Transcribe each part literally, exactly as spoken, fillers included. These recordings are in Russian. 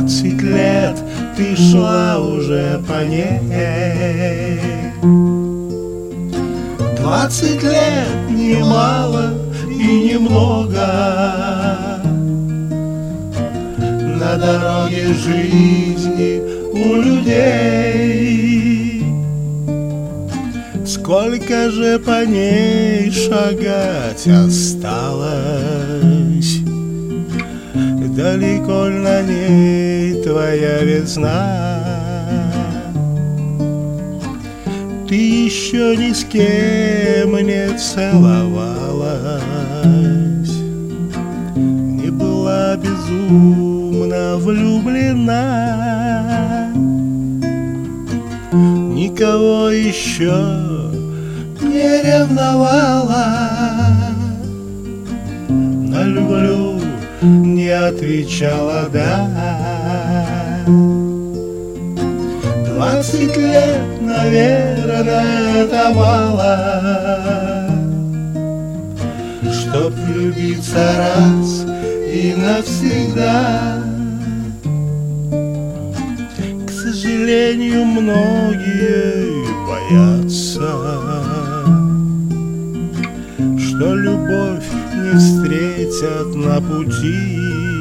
Двадцать лет ты шла уже по ней. Двадцать лет немало и немного на дороге жизни у людей. Сколько же по ней шагать осталось, далеко ли на ней твоя весна? Ты еще ни с кем не целовалась, не была безумно влюблена, никого еще не ревновала, на люблю не отвечала «да». Двадцать лет, наверное, это мало, чтоб влюбиться раз и навсегда. К сожалению, многие боятся, что любовь не встретят на пути.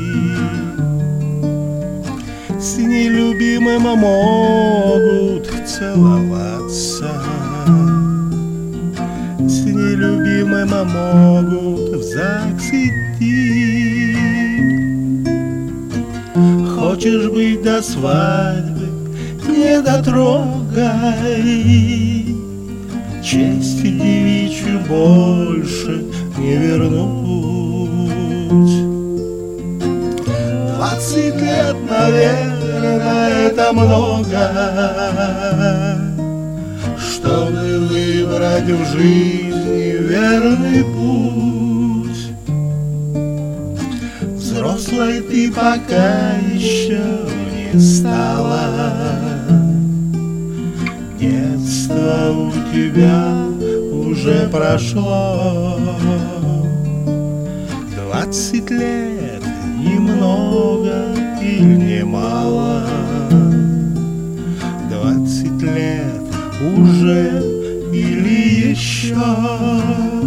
С нелюбимым могут целоваться, с нелюбимым могут в ЗАГС идти. Хочешь быть до свадьбы, не дотрогай, честь девичью больше не вернуть. Двадцать лет, наверное, это много, чтобы выбрать в жизни верный путь. Взрослой ты пока еще не стала, детство у тебя уже прошло. Двадцать лет немного или немало, двадцать лет уже или еще.